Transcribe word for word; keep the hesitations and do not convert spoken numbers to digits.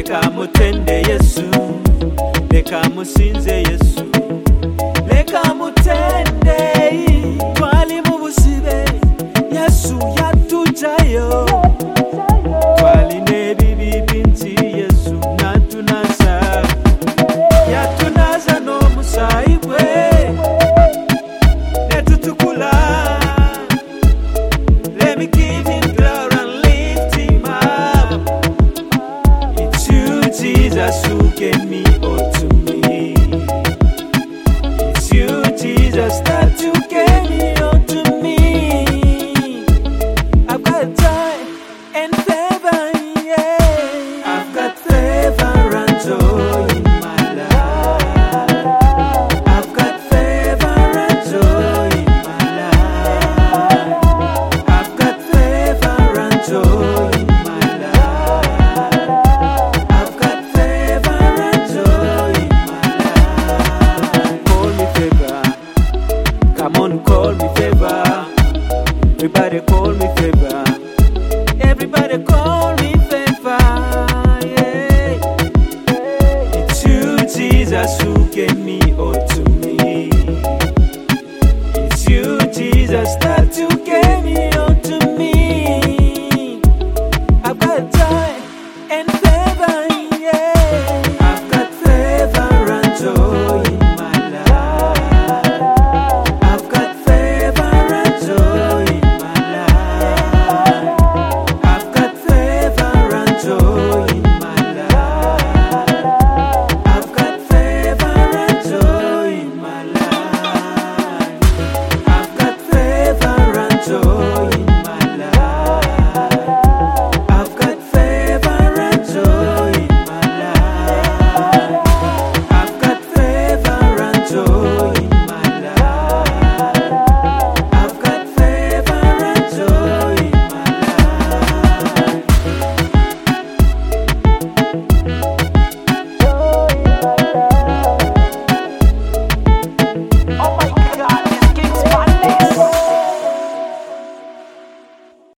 Leka mutende Yesu, leka musinze Yesu, leka mutende. Twali mu busibe, Yesu yatujayo. Twali nebibi binti, Yesu natunaza. Yatunaza no musaiwe, netutukula. Let me give him glory and lift him up. It's you, Jesus, who gave me all to me. It's you, Jesus, that you gave me all to me. I've got joy and favor, yeah. I've got favor and joy in my life. I've got favor and joy in my life. I've got favor and joy in my life. I've got favor and joy in my life. Call me favor. Come on, call me favor. Everybody call me favor. Everybody call me favor. Yeah. It's you, Jesus, who gave me all to me. It's you, Jesus, that you gave me all to me. I've got joy and favor.